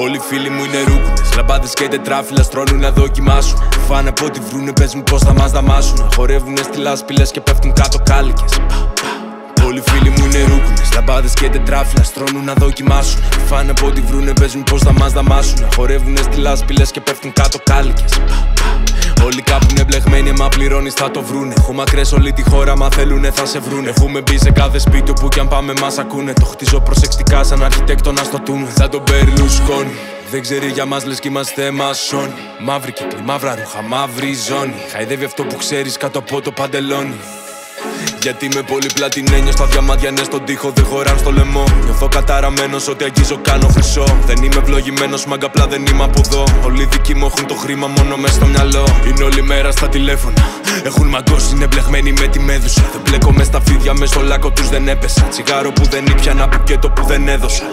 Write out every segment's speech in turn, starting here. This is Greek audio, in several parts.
Όλοι οι φίλοι μου είναι ρούκουνες, λαμπάδες και τετράφυλλα στρώνουν να δοκιμάσουν. Φάνε από ό,τι βρούνε, πες μου πως θα μας δαμάσουν. Χορεύουνε στη λάσπηλες και πέφτουν κάτω κάλικες. Όλοι οι φίλοι μου είναι ρούκουνες, λαμπάδες και τετράφυλλα στρώνουν να δοκιμάσουν. Φάνε από ό,τι βρούνε, πες μου πως θα μας δαμάσουν. Χορεύουνε στη λάσπηλες και πέφτουν κάτω κάλικες. Όλοι κάπου είναι μπλεγμένοι, μα πληρώνεις θα το βρούνε. Έχω μακρές όλη τη χώρα, μα θέλουνε θα σε βρούνε. Έχουμε μπει σε κάθε σπίτι όπου κι αν πάμε μας ακούνε. Το χτίζω προσεκτικά σαν αρχιτέκτονα στο τούνελ. Σαν τον Μπερλουσκόνι. Δεν ξέρει για μας λες κι είμαστε μασόνοι. Μαύρη κύκλη, μαύρα ρούχα, μαύρη ζώνη. Χαϊδεύει αυτό που ξέρεις κάτω από το παντελόνι. Γιατί με πολύ πλατινένιο στα διαμάντια ναι στον τοίχο δεν χωράν στο λαιμό. Νιώθω καταραμένος ότι αγγίζω κάνω χρυσό. Δεν είμαι ευλογημένος μάγκα απλά δεν είμαι από εδώ. Όλοι δικοί μου έχουν το χρήμα μόνο μες στο μυαλό. Είναι όλη μέρα στα τηλέφωνα. Έχουν μαγκώσει, είναι μπλεγμένοι με τη μέδουσα. Δεν μπλέκω μες στα φίδια, μες στο λάκκο τους δεν έπεσα. Τσιγάρο που δεν ήπιανα, μπουκέτο που δεν έδωσα.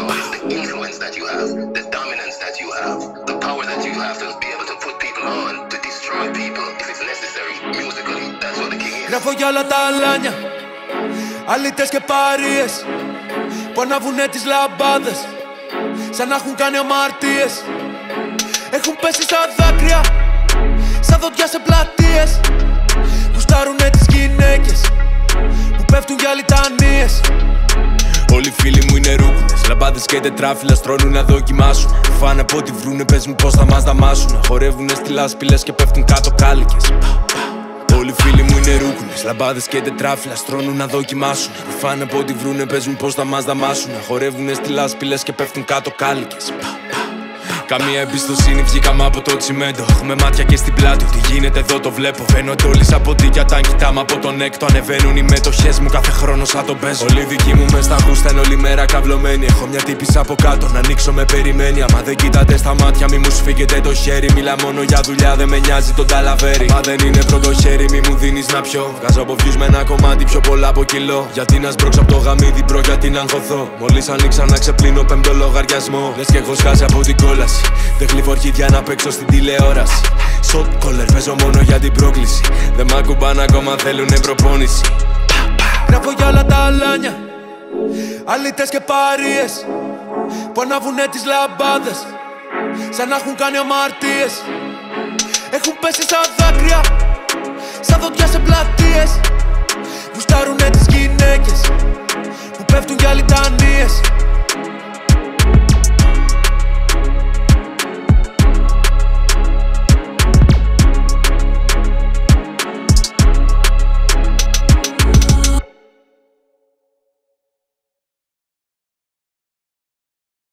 Γράφω για όλα τα αλάνια, αλήτες και παρείες που ανάβουνε τις λαμπάδες σαν να έχουν κάνει αμαρτίες. Έχουν πέσει σαν δάκρυα, σαν δόντια σε πλατείες. Γουστάρουνε τις γυναίκες που πέφτουν για λιτανίες. Όλοι οι φίλοι μου είναι ρούκουνες, λαμπάδες και τετράφυλλα στρώνουν να δοκιμάσουν. Φάνε από ό,τι βρούνε, πες μου πως θα μας δαμάσουν. Χορεύουνε στη λάσπηλες και πέφτουν κάτω κάλικες. Όλοι οι φίλοι μου είναι ρούκουνες, λαμπάδες και τετράφυλλα στρώνουν να δοκιμάσουν. Φάνε από ό,τι βρούνε, πες μου πως θα μας δαμάσουν. Χορεύουνε στη λάσπηλες και πέφτουν κάτω κάλικες. Καμία εμπιστοσύνη, βγήκαμε από το τσιμέντο. Έχουμε μάτια και στην πλάτη, τι γίνεται εδώ το βλέπω. Βαίνω τόλοι σαν ποντίκια, τα κοιτάμε από τον έκτο. Ανεβαίνουν οι μετοχές μου κάθε χρόνο σαν τον παίζω. Όλοι δικοί μου μες στα γούστα είναι όλη μέρα καυλωμένοι. Έχω μια τύπισσα από κάτω, να ανοίξω με περιμένει. Άμα δεν κοιτάτε στα μάτια, μη μου σφίγγετε το χέρι. Μιλά μόνο για δουλειά, δεν με νοιάζει τον ταλαβέρι. Μα δεν είναι πρώτο χέρι, μη μου δίνεις να πιω. Βγάζω από views με ένα κομμάτι πιο πολλά από κιλό. Γιατί να σμπρώξω από το γαμίδι, μπρο, γιατί να αγχωθώ. Μόλις ανοίξα να ξεπλύνω πέμπτο λογαριασμό. Λες κι έχω σκάσει από την κόλαση. Δεν κλείβω αρχίδια να παίξω στην τηλεόραση. Shot caller, παίζω μόνο για την πρόκληση. Δεν μ' ακουμπάνε ακόμα, θέλουνε προπόνηση. Γράφω για όλα τα αλάνια, αλήτες και παρείες που ανάβουνε τις λαμπάδες σαν να έχουν κάνει αμαρτίες. Έχουν πέσει σαν δάκρυα,